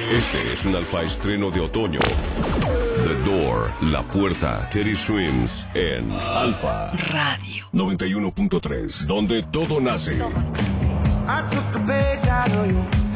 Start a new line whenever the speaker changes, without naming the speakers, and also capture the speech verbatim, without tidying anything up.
Este es un alfa estreno de otoño. The Door, La Puerta, Teddy Swims en Alfa
Radio
noventa y uno punto tres, donde todo nace.
I took a page out of you.